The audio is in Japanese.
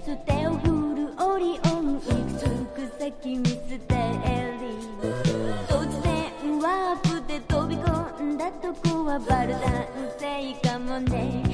つ手を振るオリオン、いくつ先ミステリー、突然ワープで飛び込んだとこはバルダン星かもね。